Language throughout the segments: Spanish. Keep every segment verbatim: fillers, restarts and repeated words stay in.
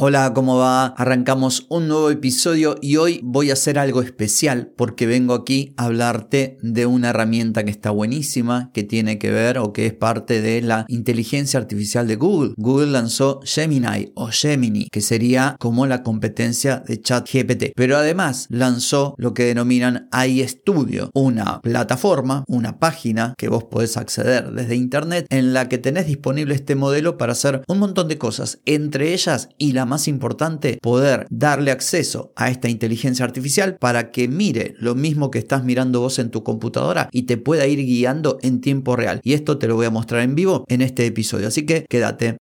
Hola, ¿cómo va? Arrancamos un nuevo episodio y hoy voy a hacer algo especial porque vengo aquí a hablarte de una herramienta que está buenísima, que tiene que ver o que es parte de la inteligencia artificial de Google. Google lanzó Gemini o Gemini, que sería como la competencia de ChatGPT, pero además lanzó lo que denominan iStudio, una plataforma, una página que vos podés acceder desde internet en la que tenés disponible este modelo para hacer un montón de cosas, entre ellas y la más importante, poder darle acceso a esta inteligencia artificial para que mire lo mismo que estás mirando vos en tu computadora y te pueda ir guiando en tiempo real. Y esto te lo voy a mostrar en vivo en este episodio, así que quédate.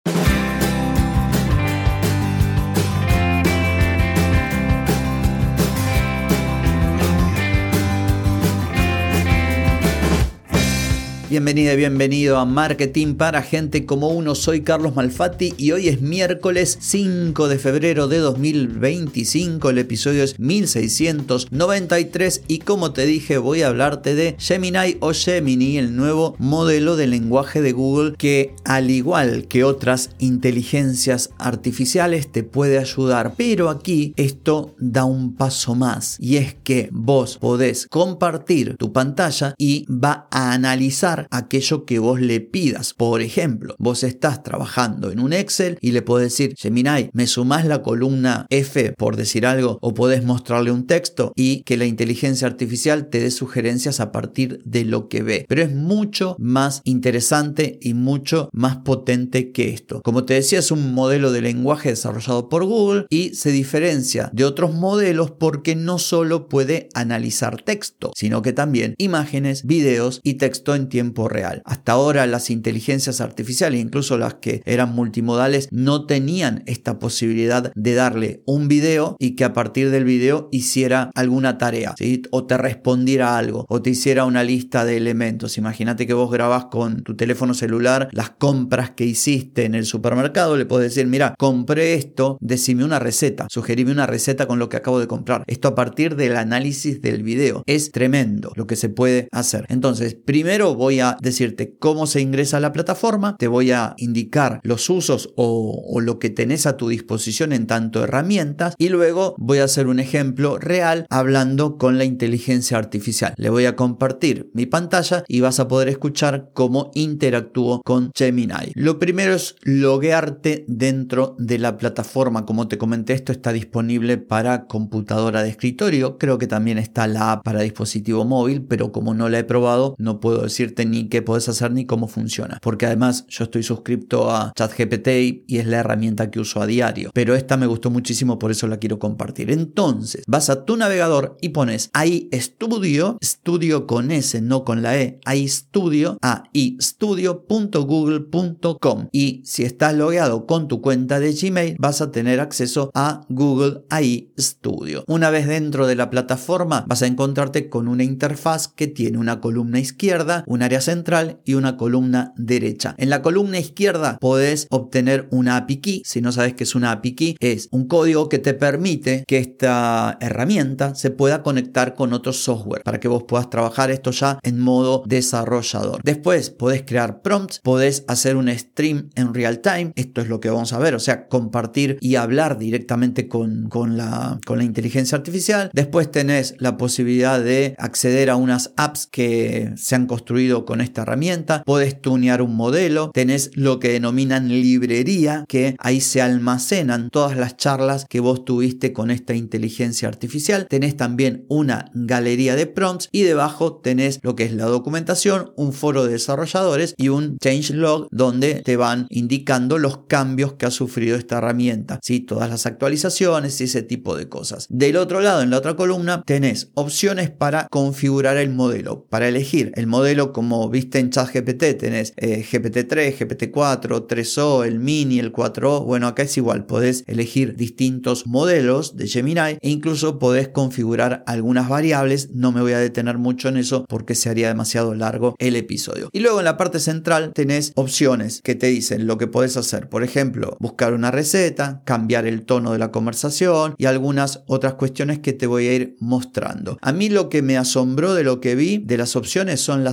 Bienvenida y bienvenido a Marketing para Gente Como Uno. Soy Carlos Malfatti y hoy es miércoles cinco de febrero de dos mil veinticinco. El episodio es mil seiscientos noventa y tres y como te dije voy a hablarte de Gemini o Gemini, el nuevo modelo de lenguaje de Google que, al igual que otras inteligencias artificiales, te puede ayudar. Pero aquí esto da un paso más y es que vos podés compartir tu pantalla y va a analizar aquello que vos le pidas. Por ejemplo, vos estás trabajando en un Excel y le podés decir: Gemini, ¿me sumás la columna F, por decir algo? O podés mostrarle un texto y que la inteligencia artificial te dé sugerencias a partir de lo que ve. Pero es mucho más interesante y mucho más potente que esto. Como te decía, es un modelo de lenguaje desarrollado por Google y se diferencia de otros modelos porque no solo puede analizar texto, sino que también imágenes, videos y texto en tiempo real. Hasta ahora las inteligencias artificiales, incluso las que eran multimodales, no tenían esta posibilidad de darle un video y que a partir del video hiciera alguna tarea, ¿sí? O te respondiera algo, o te hiciera una lista de elementos. Imagínate que vos grabás con tu teléfono celular las compras que hiciste en el supermercado, le podés decir: mira, compré esto, decime una receta, sugerime una receta con lo que acabo de comprar. Esto a partir del análisis del video. Es tremendo lo que se puede hacer. Entonces, primero voy a decirte cómo se ingresa a la plataforma, te voy a indicar los usos o, o lo que tenés a tu disposición en tanto herramientas, y luego voy a hacer un ejemplo real hablando con la inteligencia artificial. Le voy a compartir mi pantalla y vas a poder escuchar cómo interactúo con Gemini. Lo primero es loguearte dentro de la plataforma. Como te comenté, esto está disponible para computadora de escritorio, creo que también está la app para dispositivo móvil, pero como no la he probado no puedo decirte ni qué podés hacer ni cómo funciona, porque además yo estoy suscripto a ChatGPT y es la herramienta que uso a diario, pero esta me gustó muchísimo, por eso la quiero compartir. Entonces vas a tu navegador y pones iStudio, estudio con S, no con la E, iStudio, a istudio punto google punto com, y si estás logueado con tu cuenta de Gmail vas a tener acceso a Google iStudio. Una vez dentro de la plataforma vas a encontrarte con una interfaz que tiene una columna izquierda, un área central y una columna derecha. En la columna izquierda podés obtener una A P I Key. Si no sabes qué es una A P I Key, es un código que te permite que esta herramienta se pueda conectar con otro software para que vos puedas trabajar esto ya en modo desarrollador. Después podés crear prompts, podés hacer un stream en real time. Esto es lo que vamos a ver, o sea, compartir y hablar directamente con, con, la, con la inteligencia artificial. Después tenés la posibilidad de acceder a unas apps que se han construido con esta herramienta, podés tunear un modelo, tenés lo que denominan librería, que ahí se almacenan todas las charlas que vos tuviste con esta inteligencia artificial, tenés también una galería de prompts y debajo tenés lo que es la documentación, un foro de desarrolladores y un changelog donde te van indicando los cambios que ha sufrido esta herramienta, ¿sí? Todas las actualizaciones y ese tipo de cosas. Del otro lado, en la otra columna, tenés opciones para configurar el modelo, para elegir el modelo. Como viste en ChatGPT tenés eh, G P T tres, G P T cuatro, tres O, el mini, el cuatro O. Bueno, acá es igual, podés elegir distintos modelos de Gemini e incluso podés configurar algunas variables. No me voy a detener mucho en eso porque se haría demasiado largo el episodio. Y luego en la parte central tenés opciones que te dicen lo que podés hacer. Por ejemplo, buscar una receta, cambiar el tono de la conversación y algunas otras cuestiones que te voy a ir mostrando. A mí lo que me asombró de lo que vi de las opciones son las siguientes.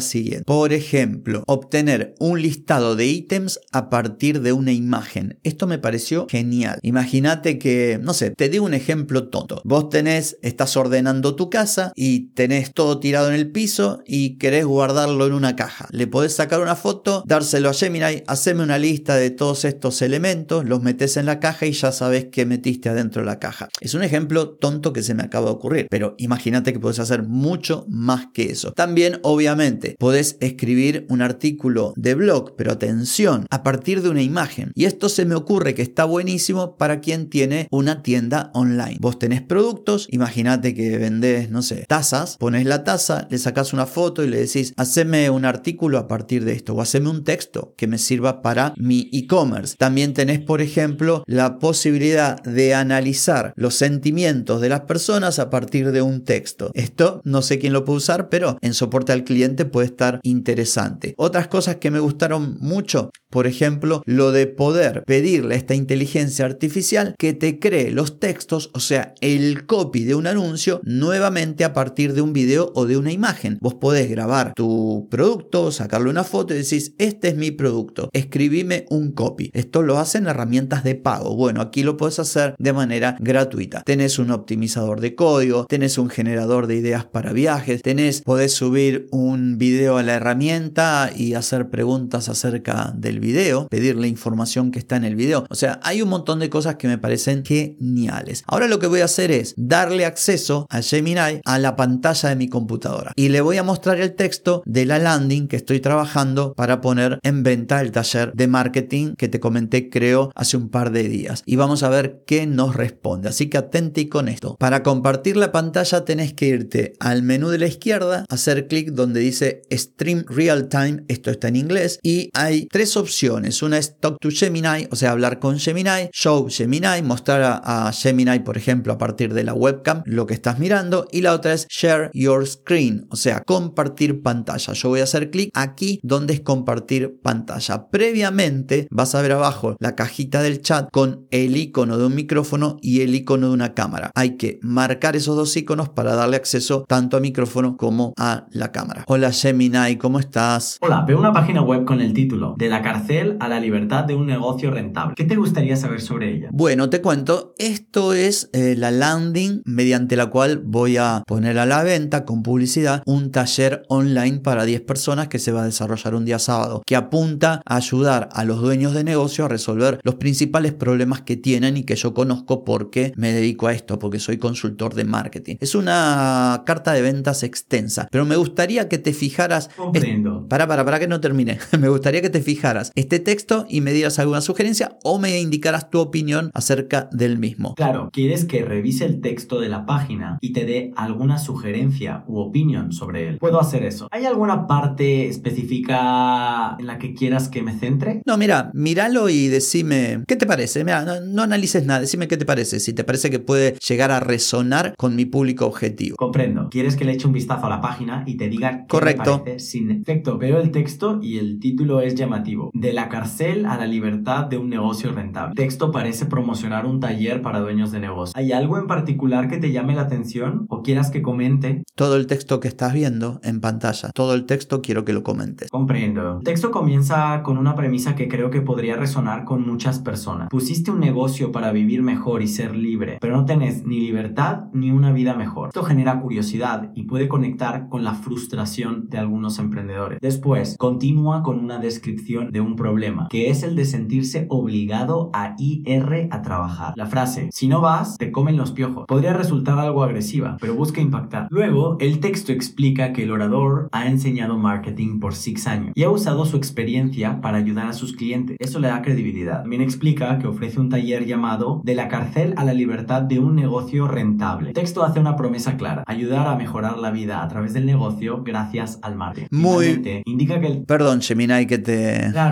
Por ejemplo, obtener un listado de ítems a partir de una imagen. Esto me pareció genial. Imagínate que, no sé, te digo un ejemplo tonto. Vos tenés, estás ordenando tu casa y tenés todo tirado en el piso y querés guardarlo en una caja. Le podés sacar una foto, dárselo a Gemini, hacerme una lista de todos estos elementos, los metés en la caja y ya sabés qué metiste adentro de la caja. Es un ejemplo tonto que se me acaba de ocurrir, pero imagínate que podés hacer mucho más que eso. También, obviamente, podés escribir un artículo de blog, pero atención, a partir de una imagen. Y esto se me ocurre que está buenísimo para quien tiene una tienda online. Vos tenés productos, imagínate que vendés, no sé, tazas, pones la taza, le sacás una foto y le decís, haceme un artículo a partir de esto o haceme un texto que me sirva para mi e-commerce. También tenés, por ejemplo, la posibilidad de analizar los sentimientos de las personas a partir de un texto. Esto no sé quién lo puede usar, pero en soporte al cliente puede estar interesante. Otras cosas que me gustaron mucho, por ejemplo, lo de poder pedirle a esta inteligencia artificial que te cree los textos, o sea, el copy de un anuncio nuevamente a partir de un video o de una imagen. Vos podés grabar tu producto, sacarle una foto y decís, este es mi producto, escribime un copy. Esto lo hacen herramientas de pago. Bueno, aquí lo podés hacer de manera gratuita. Tenés un optimizador de código, tenés un generador de ideas para viajes, tenés, podés subir un video a la herramienta y hacer preguntas acerca del video, pedirle información que está en el video. O sea, hay un montón de cosas que me parecen geniales. Ahora lo que voy a hacer es darle acceso a Gemini a la pantalla de mi computadora y le voy a mostrar el texto de la landing que estoy trabajando para poner en venta el taller de marketing que te comenté, creo, hace un par de días. Y vamos a ver qué nos responde. Así que atenti con esto. Para compartir la pantalla tenés que irte al menú de la izquierda, hacer clic donde dice Stream Real Time, esto está en inglés, y hay tres opciones. Una es Talk to Gemini, o sea, hablar con Gemini, Show Gemini, mostrar a, a Gemini, por ejemplo, a partir de la webcam lo que estás mirando, y la otra es Share Your Screen, o sea, compartir pantalla. Yo voy a hacer clic aquí donde es compartir pantalla. Previamente vas a ver abajo la cajita del chat con el icono de un micrófono y el icono de una cámara. Hay que marcar esos dos iconos para darle acceso tanto a micrófono como a la cámara. Hola Gemini, ¿cómo estás? Hola, veo una página web con el título De la cárcel a la libertad de un negocio rentable. ¿Qué te gustaría saber sobre ella? Bueno, te cuento, esto es eh, la landing mediante la cual voy a poner a la venta con publicidad un taller online para diez personas que se va a desarrollar un día sábado, que apunta a ayudar a los dueños de negocio a resolver los principales problemas que tienen y que yo conozco porque me dedico a esto, porque soy consultor de marketing. Es una carta de ventas extensa, pero me gustaría que te fijaras... Comprendo. Es... Para, para, para que no termine. Me gustaría que te fijaras este texto y me dieras alguna sugerencia o me indicaras tu opinión acerca del mismo. Claro, quieres que revise el texto de la página y te dé alguna sugerencia u opinión sobre él. Puedo hacer eso. ¿Hay alguna parte específica en la que quieras que me centre? No, mira, míralo y decime qué te parece. Mira, no, no analices nada, decime qué te parece. Si te parece que puede llegar a resonar con mi público objetivo. Comprendo. Quieres que le eche un vistazo a la página y te diga qué Correcto. me parece sin efecto. Veo el texto y el título es llamativo. De la cárcel a la libertad de un negocio rentable. El texto parece promocionar un taller para dueños de negocio. ¿Hay algo en particular que te llame la atención o quieras que comente? Todo el texto que estás viendo en pantalla, todo el texto quiero que lo comentes. Comprendo. El texto comienza con una premisa que creo que podría resonar con muchas personas. Pusiste un negocio para vivir mejor y ser libre, pero no tenés ni libertad ni una vida mejor. Esto genera curiosidad y puede conectar con la frustración de algunos emprendedores. Después, continúa con una descripción de un problema, que es el de sentirse obligado a ir a trabajar. La frase, si no vas, te comen los piojos, podría resultar algo agresiva, pero busca impactar. Luego, el texto explica que el orador ha enseñado marketing por seis años y ha usado su experiencia para ayudar a sus clientes. Eso le da credibilidad. También explica que ofrece un taller llamado De la cárcel a la libertad de un negocio rentable. El texto hace una promesa clara, ayudar a mejorar la vida a través del negocio gracias al marketing. Muy... Finalmente, indica que el... Perdón, Gemini, que te... Claro.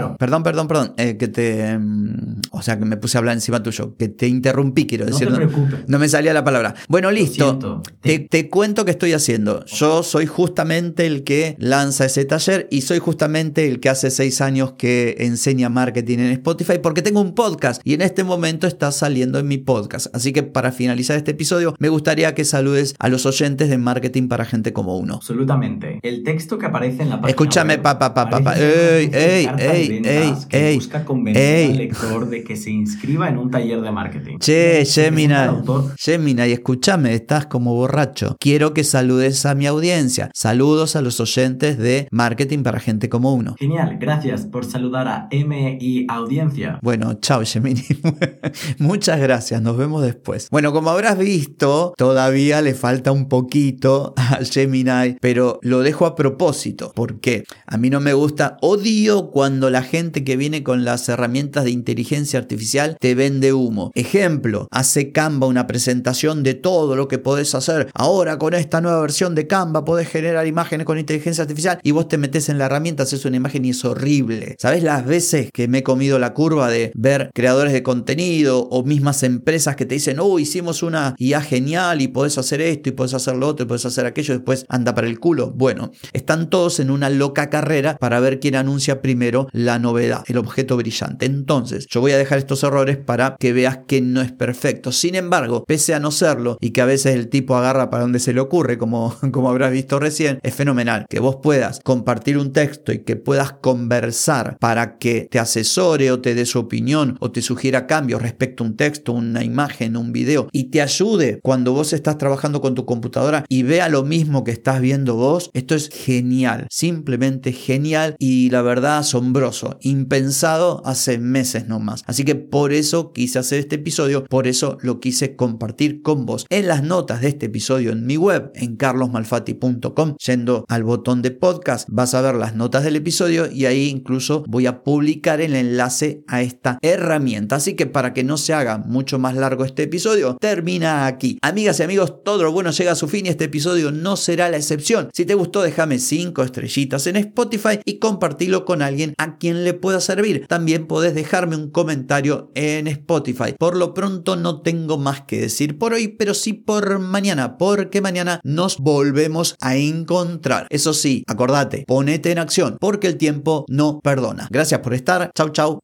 Claro. Perdón, perdón, perdón, eh, que te... mm, o sea, que me puse a hablar encima tuyo, que te interrumpí, quiero No decir. te preocupes. No me salía la palabra. Bueno, Lo listo. siento. Te, te cuento qué estoy haciendo. Yo soy justamente el que lanza ese taller y soy justamente el que hace seis años que enseña marketing en Spotify porque tengo un podcast y en este momento está saliendo en mi podcast. Así que para finalizar este episodio me gustaría que saludes a los oyentes de Marketing para Gente como Uno. Absolutamente. El texto que aparece en la página Escúchame, web papá, papá, papá. parece Ey, ser una ey, carta de ey, ventas ey, que ey, busca convencer ey. al lector de que se inscriba en un taller de marketing. Che, Se presenta Gemini, el autor. Gemini, escúchame, estás como borracho. Quiero que saludes a mi audiencia. Saludos a los oyentes de Marketing para Gente como Uno. Genial, gracias por saludar a M y audiencia. Bueno, chao Gemini. Muchas gracias, nos vemos después. Bueno, como habrás visto, todavía le falta un poquito a Gemini, pero lo dejo a propósito. ¿Por qué? A mí no me gusta, odio cuando la gente que viene con las herramientas de inteligencia artificial te vende humo. Ejemplo, hace Canva una presentación de todo lo que podés hacer. Ahora con esta nueva versión de Canva podés generar imágenes con inteligencia artificial y vos te metés en la herramienta, haces una imagen y es horrible. ¿Sabés las veces que me he comido la curva de ver creadores de contenido o mismas empresas que te dicen, oh, hicimos una I A genial y podés hacer esto y podés hacer lo otro y podés hacer aquello y después anda para el culo? Bueno, están todos en una loca carrera para ver quién anuncia primero la novedad, el objeto brillante. Entonces, yo voy a dejar estos errores para que veas que no es perfecto. Sin embargo, pese a no serlo y que a veces el tipo agarra para donde se le ocurre, como, como habrás visto recién, es fenomenal que vos puedas compartir un texto y que puedas conversar para que te asesore o te dé su opinión o te sugiera cambios respecto a un texto, una imagen, un video y te ayude cuando vos estás trabajando con tu computadora y vea lo mismo que estás viendo vos. Esto es genial, simplemente genial y la verdad asombroso, impensado hace meses nomás. Así que por eso quise hacer este episodio, por eso lo quise compartir con vos. En las notas de este episodio en mi web, en carlos malfatti punto com, yendo al botón de podcast, vas a ver las notas del episodio y ahí incluso voy a publicar el enlace a esta herramienta. Así que para que no se haga mucho más largo este episodio, termina aquí. Amigas y amigos, todo lo bueno llega a su fin y este episodio no será la excepción. Si te gustó, déjame cinco estrellitas en Spotify y compartilo con alguien a quien le pueda servir. También podés dejarme un comentario en Spotify. Por lo pronto no tengo más que decir por hoy, pero sí por mañana, porque mañana nos volvemos a encontrar. Eso sí, acordate, ponete en acción, porque el tiempo no perdona. Gracias por estar. Chau, chau.